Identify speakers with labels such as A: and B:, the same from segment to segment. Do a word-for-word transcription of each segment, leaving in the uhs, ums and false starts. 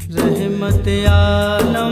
A: रहमत आलम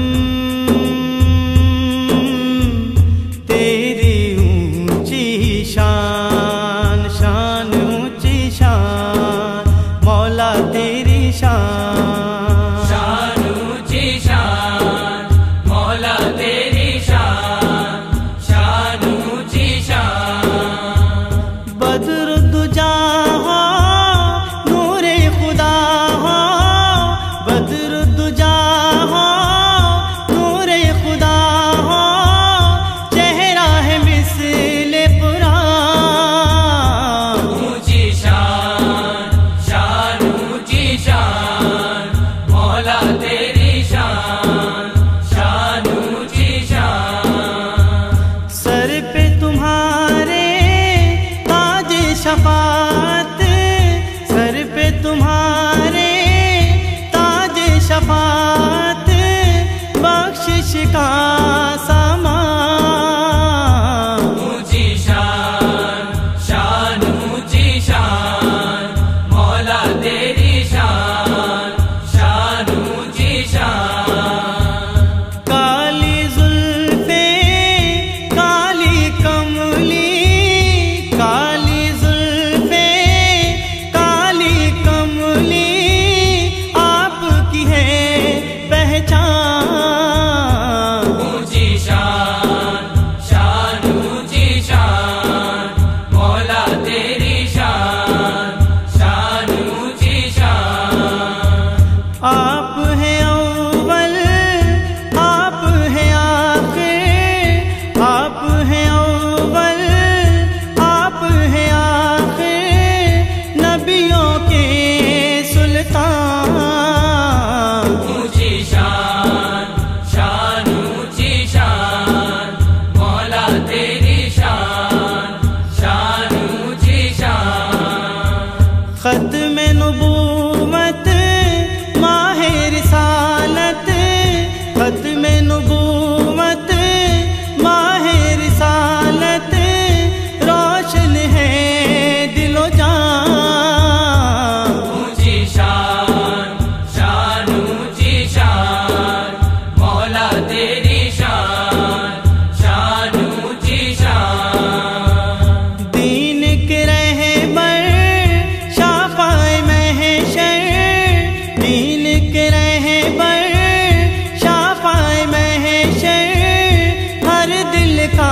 A: तेरी ऊंची शान, शान ऊंची शान मौला तेरी शान,
B: शान ऊंची शान मौला तेरी शान, शान ऊंची शान।
A: बद्रुद्दुजा हो नूरे खुदा हो, बद्रुद्दुजा हो नूरे खुदा हो, चेहरा है मिस्ले पुरान।
B: ऊंची शान शान ऊंची शान मौला तेरी शान, शान ऊंची शान।
A: सर पे तुम्हारे ताज शफात, सर पे तुम्हारे ताज शफात, बख्शिश का सामान।
B: ऊंची शान शान ऊंची शान मौला तेरी शान, शान ऊंची शान।
A: काली जुल्फे काली कमली, काली जुल्फे काली कमली, आपकी है पहचान।
B: ऊंची शान शान ऊंची शान मौला तेरी शान, शान ऊंची शान।
A: आप हैं अव्वल आप हैं आखिर, आप हैं अव्वल आप हैं आखिर, नबियों के सुल्तान।
B: ऊंची शान शान ऊंची शान मौला तेरी शान, शान ऊंची शान।
A: खत्म नबूवत माहे रिसालत, खत्म नबूवत माहे रिसालत, रोशन है दिलो जान।
B: ऊंची शान शान ऊंची शान मौला तेरी शान, शान ऊंची शान।
A: दीन के रहबर शाफ़ाए महशर, दीन के रहबर शाफ़ाए महशर, हर दिल का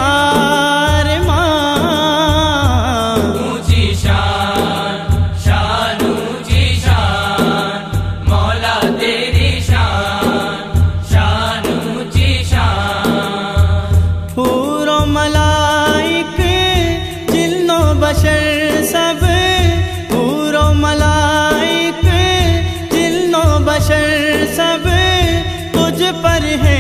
A: अरमान।
B: ऊंची शान शान ऊंची शान मौला तेरी शान, शान ऊंची शान।
A: हूरो मलाइक जिन्नो बशर सब, हूरो मलाइक जिन्नो बशर सब, तुझ पर है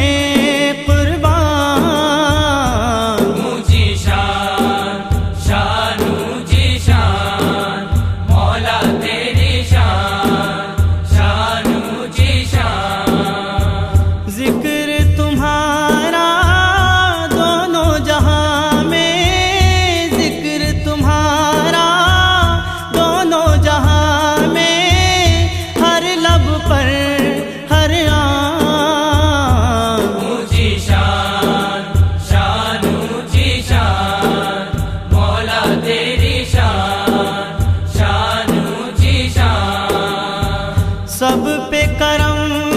A: कुर्बान।
B: ऊंची शान शान ऊंची शान मौला तेरी शान, शान ऊंची शान।
A: जिक्र तुम्हारा दोनों जहां में, जिक्र तुम्हारा दोनों जहां में, हर लब पर हर आन।
B: ऊंची शान शान ऊंची शान मौला तेरी शान, शान ऊंची शान।
A: सब पे करम